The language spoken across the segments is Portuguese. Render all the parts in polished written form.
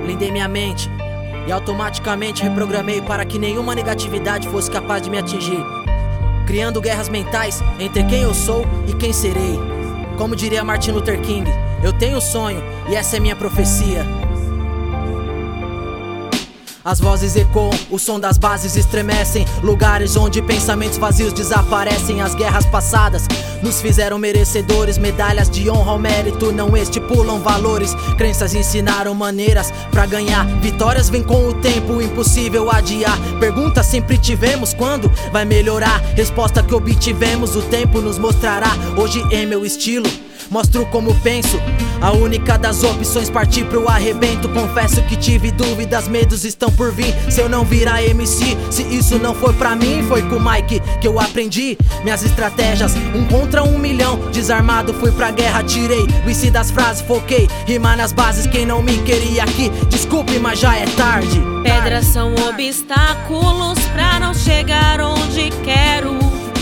blindei minha mente e automaticamente reprogramei para que nenhuma negatividade fosse capaz de me atingir, criando guerras mentais entre quem eu sou e quem serei. Como diria Martin Luther King, eu tenho um sonho e essa é minha profecia. As vozes ecoam, o som das bases estremecem, lugares onde pensamentos vazios desaparecem. As guerras passadas nos fizeram merecedores, medalhas de honra ao mérito não estipulam valores. Crenças ensinaram maneiras pra ganhar, vitórias vêm com o tempo, impossível adiar. Perguntas sempre tivemos, quando vai melhorar? Resposta que obtivemos, o tempo nos mostrará. Hoje em meu estilo mostro como penso, a única das opções partir pro arrebento. Confesso que tive dúvidas, medos estão por vir. Se eu não virar MC, se isso não for pra mim, foi com o Mike que eu aprendi minhas estratégias. 1 contra 1 milhão, desarmado fui pra guerra, tirei o IC das frases, foquei rimar nas bases. Quem não me queria aqui, desculpe, mas já é tarde. Pedras são obstáculos pra não chegar onde quero.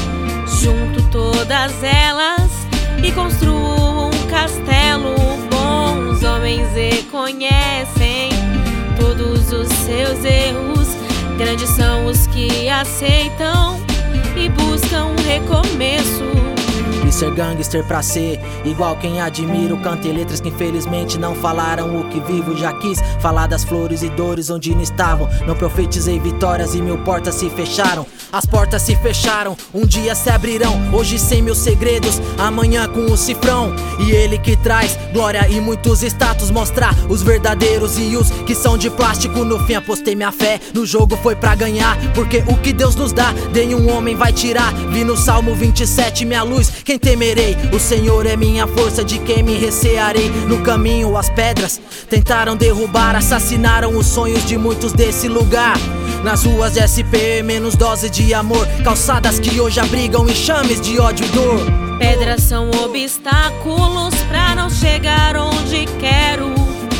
Junto todas elas e construo um castelo. Bons homens reconhecem todos os seus erros. Grandes são os que aceitam e buscam um recomeço. E ser gangster pra ser igual quem admiro. Cantei letras que infelizmente não falaram o que vivo. Já quis falar das flores e dores onde não estavam. Não profetizei vitórias e 1000 portas se fecharam. As portas se fecharam, um dia se abrirão. Hoje 100 mil segredos, amanhã com o cifrão. E ele que traz glória e muitos status, mostrar os verdadeiros e os que são de plástico. No fim apostei minha fé, no jogo foi pra ganhar, porque o que Deus nos dá, nenhum homem vai tirar. Vi no Salmo 27, minha luz, quem temerei? O Senhor é minha força, de quem me recearei? No caminho as pedras tentaram derrubar, assassinaram os sonhos de muitos desse lugar. Nas ruas de SP, menos dose de amor, calçadas que hoje abrigam enxames de ódio e dor. Pedras são obstáculos pra não chegar onde quero.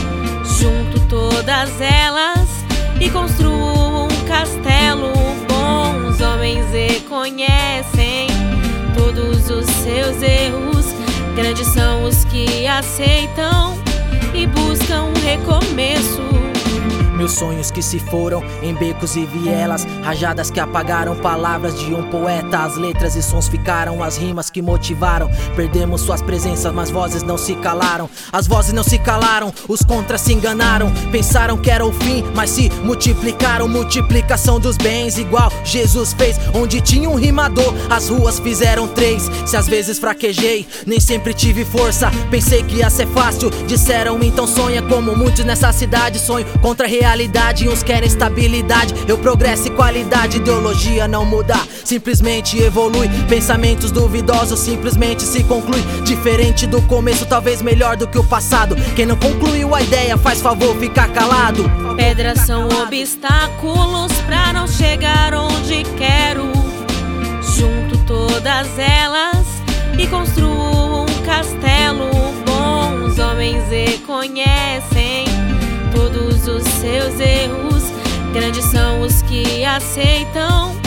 Junto todas elas e construo um castelo. Bons homens reconhecem todos os seus erros. Grandes são os que aceitam e buscam um recomeço. Meus sonhos que se foram em becos e vielas, rajadas que apagaram palavras de um poeta. As letras e sons ficaram, as rimas que motivaram. Perdemos suas presenças, mas vozes não se calaram. As vozes não se calaram, os contras se enganaram. Pensaram que era o fim, mas se multiplicaram. Multiplicação dos bens, igual Jesus fez. Onde tinha um rimador, as ruas fizeram 3. Se às vezes fraquejei, nem sempre tive força. Pensei que ia ser fácil, disseram então sonha. Como muitos nessa cidade, sonho contra a realidade. Uns querem estabilidade, eu progresso e qualidade. Ideologia não muda, simplesmente evolui. Pensamentos duvidosos simplesmente se conclui. Diferente do começo, talvez melhor do que o passado. Quem não concluiu a ideia, faz favor ficar calado. Pedras são obstáculos pra não chegar onde quero. Junto todas elas e construo um castelo. Bons homens reconhecem todos os seus erros. Grandes são os que aceitam